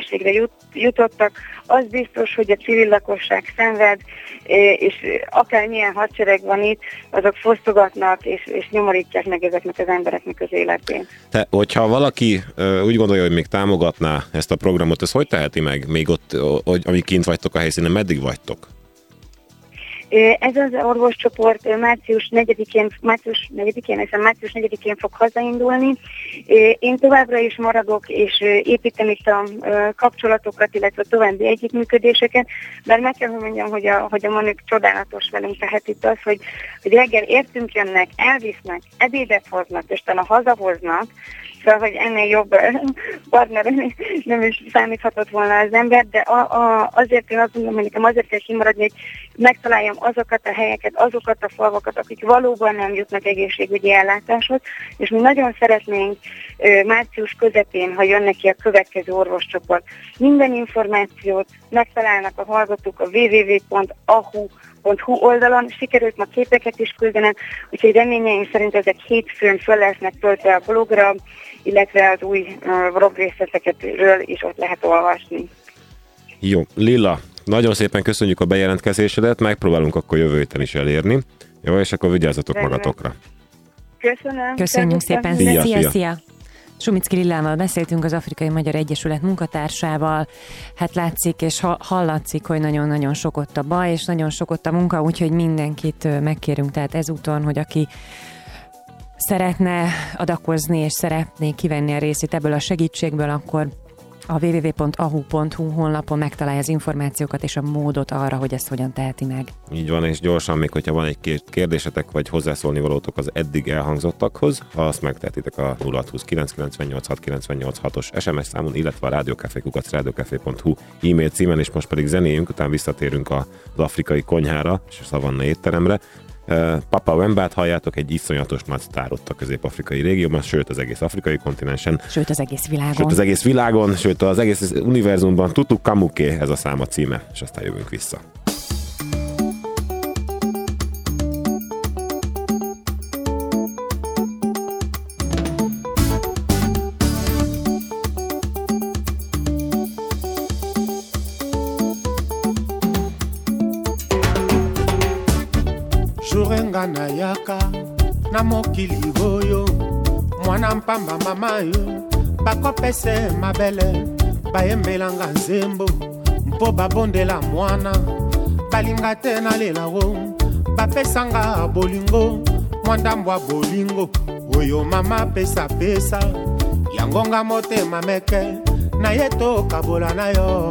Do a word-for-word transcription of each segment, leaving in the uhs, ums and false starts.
egészségre jut, jutottak. Az biztos, hogy a civil lakosság szenved, és akármilyen hadsereg van itt, azok fosztogatnak és, és nyomorítják meg ezeknek az embereknek az életét. Te, hogyha valaki uh, úgy gondolja, hogy még támogatná ezt a programot, ez hogy teheti meg, még ott, hogy, amíg kint vagytok a helyszínen, meddig vagytok? Ez az orvoscsoport március negyedikén, március negyedikén, hiszen március negyedikén fog hazaindulni. Én továbbra is maradok, és építem itt a kapcsolatokat, illetve további együttműködéseket, bár meg kell, hogy mondjam, hogy a, hogy a Manük csodálatos velünk, tehát itt az, hogy, hogy reggel értünk jönnek, elvisznek, ebédet hoznak, és talán hazahoznak, szóval, hogy ennél jobb partner nem is számíthatott volna az ember, de a, a, azért én azt mondom, hogy nekem azért kell kimaradni, hogy megtaláljam azokat a helyeket, azokat a falvakat, akik valóban nem jutnak egészségügyi ellátáshoz, és mi nagyon szeretnénk március közepén, ha jönnek ki a következő orvoscsoport. Minden információt megtalálnak a hallgatók a double-u double-u double-u pont a h u pont h u oldalon, sikerült ma képeket is küldenem, úgyhogy reményeim szerint ezek hétfőn föl lesznek töltve a blogra, illetve az új uh, blog részletekről is ott lehet olvasni. Jó, Lilla, nagyon szépen köszönjük a bejelentkezésedet, megpróbálunk akkor jövő héten is elérni. Jó, és akkor vigyázzatok Rendben. magatokra. Köszönöm. Köszönjük szépen. Szia, Szia, szia. szia. Sumicki Lillával beszéltünk, az Afrikai Magyar Egyesület munkatársával. Hát látszik és hallatszik, hogy nagyon-nagyon sok ott a baj, és nagyon sok ott a munka, úgyhogy mindenkit megkérünk, tehát ezúton, hogy aki szeretne adakozni, és szeretné kivenni a részét ebből a segítségből, akkor a double-u double-u double-u pont a h u pont h u honlapon megtalálja az információkat és a módot arra, hogy ezt hogyan teheti meg. Így van, és gyorsan még, hogyha van egy kérdésetek, vagy hozzászólni valótok az eddig elhangzottakhoz, ha azt megtehetitek a nulla hat húsz kilenc kilencvennyolc hat kilencvennyolc hatos es em es számon, illetve a rádiókafé kukac rádiókafé pont h u e-mail címen, és most pedig zenéjünk, utána visszatérünk az afrikai konyhára és a Szavanna étteremre. Papa Wembát halljátok, egy iszonyatos nagy sztár ott a közép-afrikai régióban, sőt az egész afrikai kontinensen. Sőt az egész világon. Sőt az egész világon, sőt az egész univerzumban. Tutu Kamuké, ez a szám a címe, és aztán jövünk vissza. Jorenga na yaka na mokili oyo mwana mpamba mama yo bakopese mabele bayembelanga nzembo mpo babondela mwana balinga te nalela wo bapesanga bolingo mwandambwa bolingo oyo mama pesa pesa yangonga motema meke na ye tokabola na yo.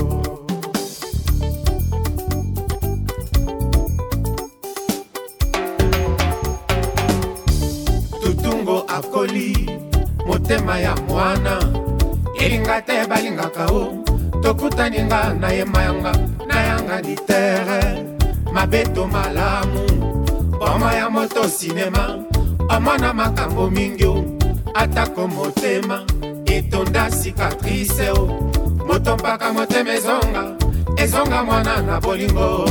Akoli motema ya mwana elinga te balingaka o tokutaninga na ye mayanga na yanga ni tere mabeto malamu boma ya moto sinema omona makambo mingi o atako motema etonda cicatrice o moto mpaka motema ezonga ezonga mwana na bolingo.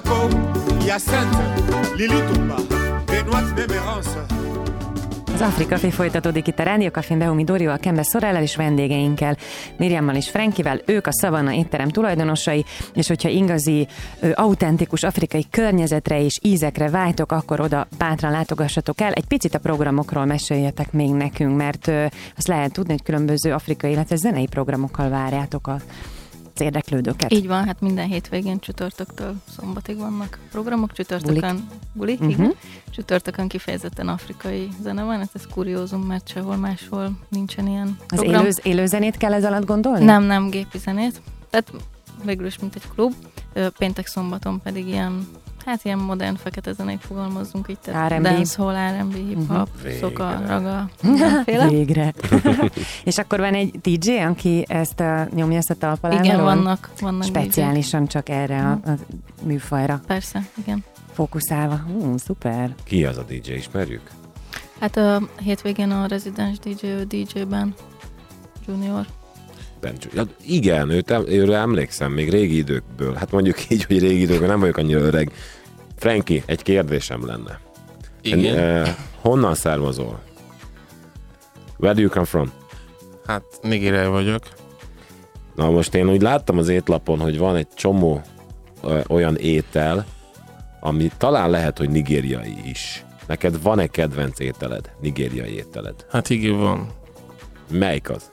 Coco, Hyacinthe, Lili Tumba, Benoît Mémérance. Az Afrika Café folytatódik itt a Rádió Cafén Behumi Dórival, Kembe Szorellel és vendégeinkkel, Miriammal és Frankivel. Ők a Szavanna étterem tulajdonosai, és hogyha igazi, ö, autentikus afrikai környezetre és ízekre vágytok, akkor oda bátran látogassatok el. Egy picit a programokról meséljetek még nekünk, mert ö, azt lehet tudni, hogy különböző afrikai, illetve zenei programokkal várjátok a érdeklődőket. Így van, hát minden hétvégén csütörtöktől szombatig vannak programok, csütörtökön buli, uh-huh. igen. Csütörtökön kifejezetten afrikai zene van, hát ez kuriózum, mert sehol máshol nincsen ilyen Az program. élő, élő zenét kell ez alatt gondolni? Nem, nem gépi zenét, tehát végül is mint egy klub, péntek szombaton pedig ilyen, hát ilyen modern fekete zenét fogalmazzunk így, tehát er and bé. dancehall, er and bé, hip-hop, uh-huh. szoka, raga, mindenféle. Végre. És akkor van egy dé dzsé, aki ezt a, nyomja ezt a talpalán? Igen, vannak, vannak speciálisan csak erre a, a műfajra. Persze, igen. Fókuszálva. Hú, szuper. Ki az a dé dzsé, ismerjük? Hát a hétvégén a rezidens dé dzsé, dé dzsé-ben Junior. Bencsú. Ja, igen, őt, őre emlékszem még régi időkből. Hát mondjuk így, hogy régi időkből nem vagyok annyira öreg. Frankie, egy kérdésem lenne. Igen. En, eh, honnan származol? Where do you come from? Hát nigériai vagyok. Na most én úgy láttam az étlapon, hogy van egy csomó ö, olyan étel, ami talán lehet, hogy nigériai is. Neked van-e kedvenc ételed? Nigériai ételed? Hát igen, van. Melyik az?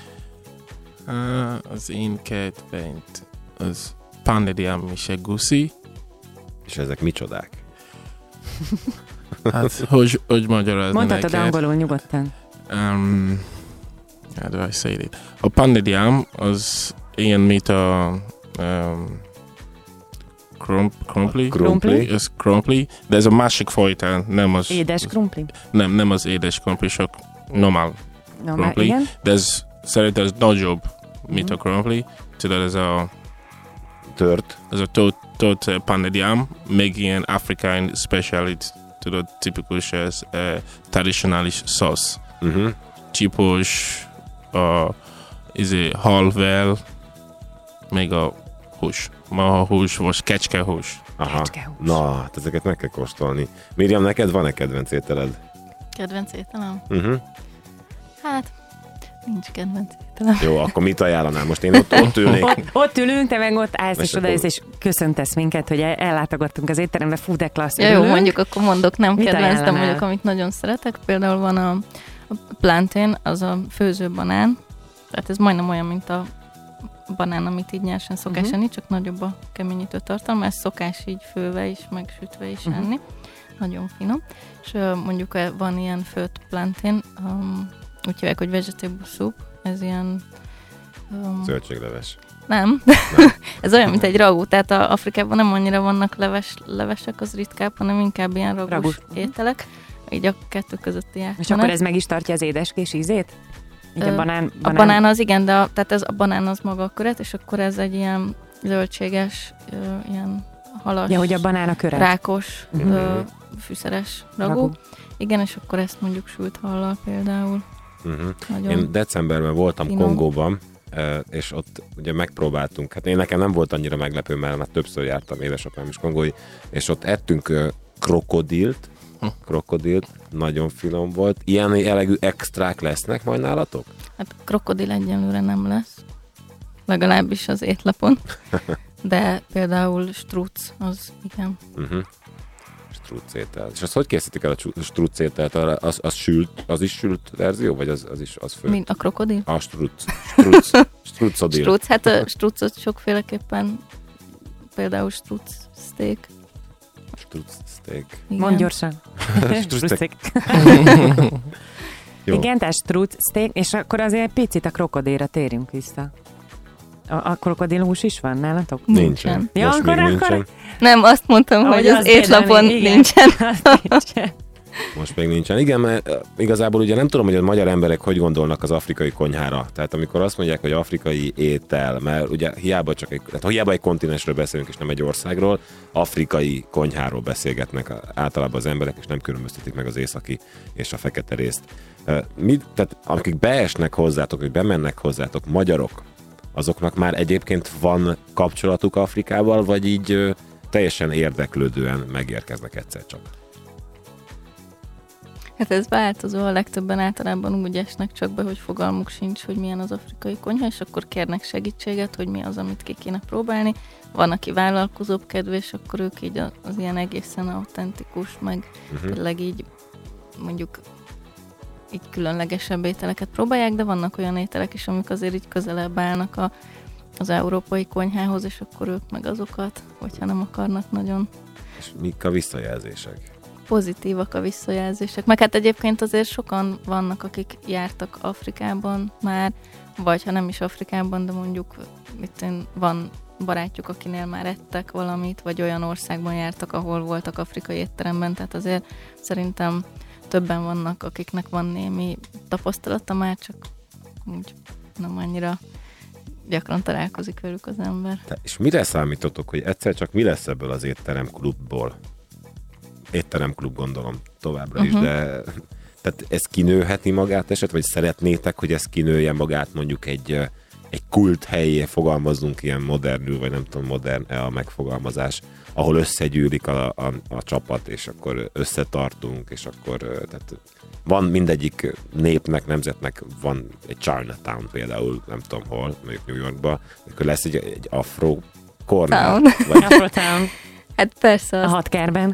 Uh, az én kedvenc az pandediam és egusi. És ezek micsodák? Hát, hogy, hogy magyarázni Mondhatod neked? angolul nyugodtan. Um, how do I say it? A pandediam az ilyen, mint a um, krump, krumpli. Krumpli. Ez krumpli, de ez a másik fajta, nem az... Édes krumpli? Nem, nem az édes krumpli, csak normál No, krumpli. igen. De ez szerintem ez nagyobb, mint a krumpli. Tudod, ez a... Tört. Ez a tot, tot uh, pandediam, még ilyen afrikai speciality, tudod, tipikus ez uh, tradicionális szósz. Uh-huh. Csípos, a izé, halvel, még a hús. Ma a hús, vagy kecskehús. Aha. Kecskehús. Na, hát ezeket meg kell kóstolni. Miriam, neked van-e kedvenc ételed? Kedvenc ételem? Uh-huh. Hát, nincs kedvenc ételem. Jó, akkor mit ajánlanál? Most én ott, ott ülnék. Ott, ott ülünk, te meg ott állsz, és Most odajössz, akkor- és köszöntesz minket, hogy el- ellátogattunk az étterembe, fú, de klassz. Ja, jó, örülünk. mondjuk akkor mondok, nem Mit kedvencem ajánlanál? mondjuk, amit nagyon szeretek. Például van a, a plantain, az a főző banán. Tehát ez majdnem olyan, mint a banán, amit így nyersen szokás Uh-huh. enni, csak nagyobb a keményítő tartalma. Ez szokás így főve is, meg sütve is Uh-huh. enni. Nagyon finom. És uh, mondjuk uh, van ilyen főtt plantain, um, úgy hívják, hogy vegetable soup. Ez ilyen... Um, Zöldségleves. nem. Ez olyan, mint egy ragú. Tehát a Afrikában nem annyira vannak leves, levesek, az ritkább, hanem inkább ilyen ragús Ragús. ételek. Így a kettő közötti átmenet. És akkor ez meg is tartja az édeskés ízét? Így a Ö, banán, A banán az igen, de a, tehát ez, a banán az maga a köret, és akkor ez egy ilyen zöldséges, ö, ilyen halas, Ja, hogy a banán a köret. rákos, Mhm. ö, fűszeres ragú. Ragú. Igen, és akkor ezt mondjuk sült hallal például. Uh-huh. Nagyon Én decemberben voltam finom. Kongóban, eh, és ott ugye megpróbáltunk, hát én nekem nem volt annyira meglepő, mert már többször jártam, édesapám is kongói, és ott ettünk eh, krokodilt, krokodilt, nagyon finom volt. Ilyen jellegű extrák lesznek majd nálatok? Hát krokodil egyenlőre nem lesz, legalábbis az étlapon, de például strúc, az igen. Uh-huh. Struccétel. És azt hogy készítik el a struccételt? Az, az, sült, az is sült verzió, vagy az, az is az fő? Mint a krokodil? A struc. Struc. Struccodil. Strúc, hát a strucot sokféleképpen, például struc steak. Struc steak. Igen. Mondd gyorsan. Strucek. Jó. Igen, tehát strúc, steak, és akkor azért egy picit a krokodilra térjünk vissza. A, a krokodilhús is van nálatok? Nincsen. Ja, Most akkor- még akkor- nincsen. Nem, azt mondtam, Ahogy hogy az azt étlapon kérdezni, igen. nincsen. Azt nincsen. Most még nincsen. Igen, mert uh, igazából ugye nem tudom, hogy a magyar emberek hogy gondolnak az afrikai konyhára. Tehát amikor azt mondják, hogy afrikai étel, mert ugye hiába csak egy, tehát hiába egy kontinensről beszélünk, és nem egy országról, afrikai konyháról beszélgetnek általában az emberek, és nem különböztetik meg az északi és a fekete részt. Uh, mit, tehát akik beesnek hozzátok, vagy bemennek hozzátok, magyarok, azoknak már egyébként van kapcsolatuk Afrikával, vagy így uh, teljesen érdeklődően megérkeznek egyszer csak? Hát ez változó, a legtöbben általában úgy esnek csak be, hogy fogalmuk sincs, hogy milyen az afrikai konyha, és akkor kérnek segítséget, hogy mi az, amit ki kéne próbálni. Van, aki vállalkozóbb kedvés, akkor ők így az, az ilyen egészen autentikus, meg uh-huh. tényleg így mondjuk így különlegesebb ételeket próbálják, de vannak olyan ételek is, amik azért így közelebb állnak a, az európai konyhához, és akkor ők meg azokat, hogyha nem akarnak nagyon. És mik a visszajelzések? Pozitívak a visszajelzések. Meg hát egyébként azért sokan vannak, akik jártak Afrikában már, vagy ha nem is Afrikában, de mondjuk itt van barátjuk, akinél már ettek valamit, vagy olyan országban jártak, ahol voltak afrikai étteremben, tehát azért szerintem többen vannak, akiknek van némi tapasztalata már, csak úgy nem annyira gyakran találkozik velük az ember. Te, és mire számítotok, hogy egyszer csak mi lesz ebből az étteremklubból? Étteremklub gondolom továbbra uh-huh. is, de tehát ez kinőheti magát eset, vagy szeretnétek, hogy ez kinője magát mondjuk egy, egy kult helyé, fogalmazzunk ilyen modernül, vagy nem tudom, modern-e a megfogalmazás, ahol összegyűlik a, a, a csapat, és akkor összetartunk, és akkor tehát van mindegyik népnek, nemzetnek van egy Chinatown például, nem tudom hol, mondjuk New Yorkban, akkor lesz egy, egy Afro Corner. Vagy Afrotown. Hát persze. A hatkerben.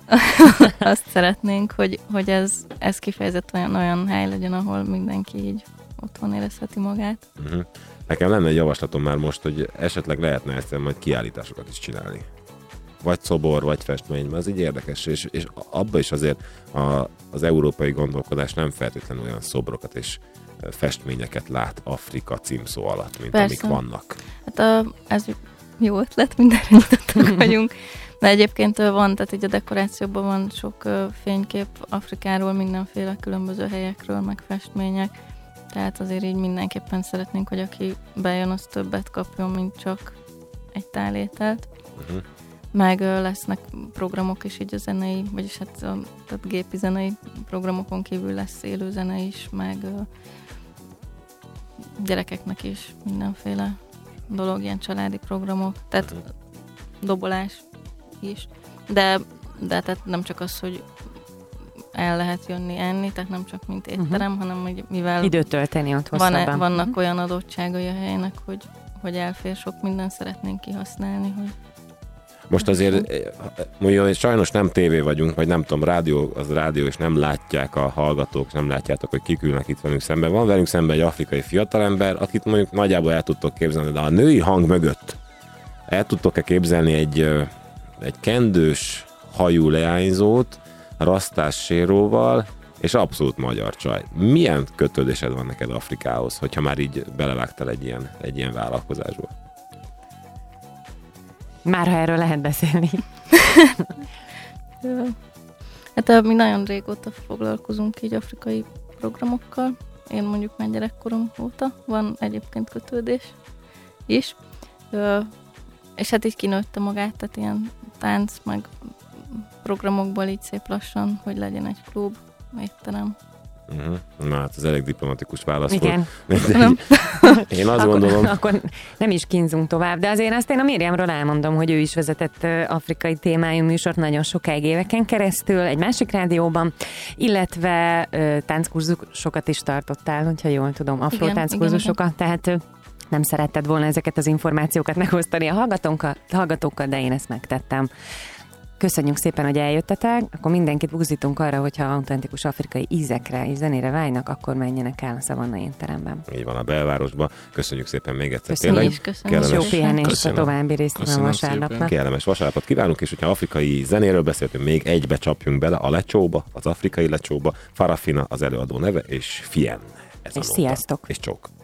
Azt szeretnénk, hogy, hogy ez, ez kifejezetten olyan, olyan hely legyen, ahol mindenki így otthon érezheti magát. Uh-huh. Nekem lenne egy javaslatom már most, hogy esetleg lehetne ezt majd kiállításokat is csinálni. Vagy szobor, vagy festmény, mert az így érdekes, és, és abban is azért a, az európai gondolkodás nem feltétlenül olyan szobrokat és festményeket lát Afrika címszó alatt, mint persze. amik vannak. Hát a, ez jó ötlet, mindenre nyitottak vagyunk. De egyébként van, tehát így a dekorációban van sok fénykép Afrikáról, mindenféle különböző helyekről, meg festmények. Tehát azért így mindenképpen szeretnénk, hogy aki bejön, az többet kapjon, mint csak egy tálételt. Uh-huh. Meg lesznek programok is így a zenei, vagyis hát a tehát gépi zenei programokon kívül lesz élő zene is, meg gyerekeknek is mindenféle dolog, ilyen családi programok, tehát uh-huh. dobolás is. De, de tehát nem csak az, hogy el lehet jönni enni, tehát nem csak mint étterem, uh-huh. hanem hogy mivel időt tölteni ott van, hosszabban. Vannak uh-huh. olyan adottságai a helynek, hogy, hogy elfér sok mindent szeretnénk kihasználni, hogy most azért mondjuk, hogy sajnos nem tévé vagyunk, vagy nem tudom, rádió, az rádió, és nem látják a hallgatók, nem látjátok, hogy kik ülnek itt velünk szemben. Van velünk szemben egy afrikai fiatalember, akit mondjuk nagyjából el tudtok képzelni, de a női hang mögött el tudtok-e képzelni egy, egy kendős hajú leányzót, rasztás séróval, és abszolút magyar csaj. Milyen kötődésed van neked Afrikához, hogyha már így belevágtál egy ilyen, egy ilyen vállalkozásba? Már ha erről lehet beszélni. Hát mi nagyon régóta foglalkozunk így afrikai programokkal. Én mondjuk már gyerekkorom óta. Van egyébként kötődés is. És hát így kinőtte magát, tehát ilyen tánc, meg programokból így szép lassan, hogy legyen egy klub, étterem. Uh-huh. Na hát ez elég diplomatikus válasz igen. volt. Én azt akkor, gondolom... Akkor nem is kínzunk tovább, de azért azt én a Miriamról elmondom, hogy ő is vezetett afrikai témájú műsort nagyon sokáig éveken keresztül, egy másik rádióban, illetve uh, tánckurzusokat is tartottál, hogyha jól tudom, afro tánckurzusokat, tehát uh, nem szeretted volna ezeket az információkat megosztani a hallgatókkal, hallgatókkal, de én ezt megtettem. Köszönjük szépen, hogy eljöttetek, akkor mindenkit buzítunk arra, hogyha autentikus afrikai ízekre és zenére vágynak, akkor menjenek el a Szavanna étteremben. Így van, a belvárosba. Köszönjük szépen még egyszer. Köszönjük, tényleg. köszönjük. Kellemes, jó pihenést a további részében vasárnapnak. Kellemes vasárnapot kívánunk, és hogyha afrikai zenéről beszéltünk, még egybe csapjunk bele a lecsóba, az afrikai lecsóba. Farafina az előadó neve, és Fien. Ez és sziasztok. És csók.